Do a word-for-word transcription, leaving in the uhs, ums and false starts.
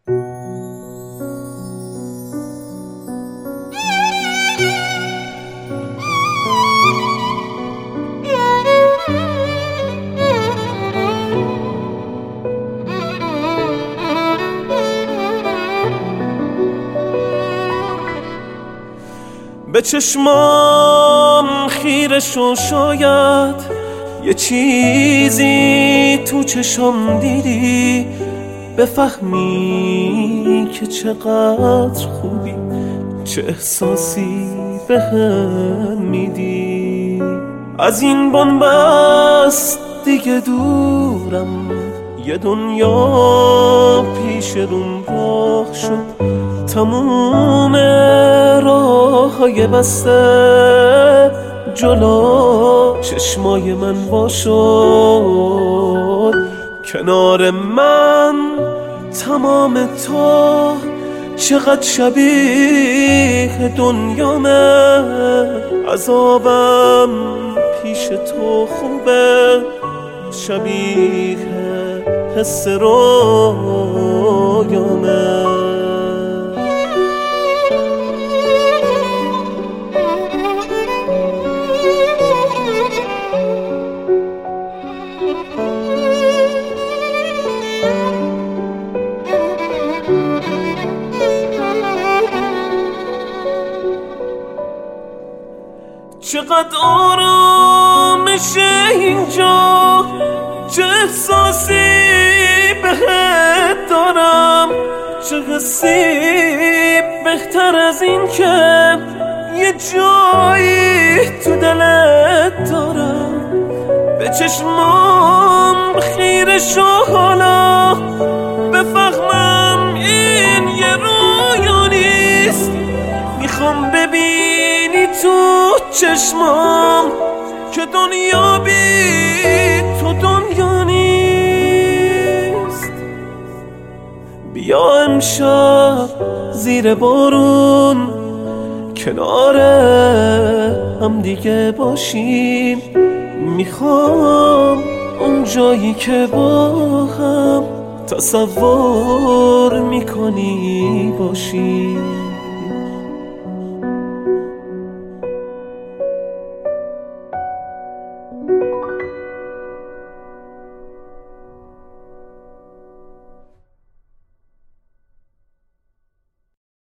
به چشمام خیره شو، شاید یه چیزی تو چشم دیدی بفهمی که چقدر خوبی، چه احساسی بهم میدی. از این بنبست دیگه دورم، یه دنیا پیش روم راه شد، تموم راه‌های بسته جلو چشمای من وا شد. کنار من تمام تو چقدر شبیه دنیامه، عذابم پیش تو خوبه، شبیه حس رویامه. چقدر آرامشه اینجا، چه احساسی بهت دارم، چه حسی بهتر از این که یه جایی تو دلت دارم. به چشمام خیره شو حالا بفهمم این یه رویا نیست، میخوام ببینی تو چشمام که دنیا بی تو دنیا نیست. بیا امشب زیر بارون کنار هم دیگه باشیم، میخوام اون جایی که با هم تصور میکنی باشیم.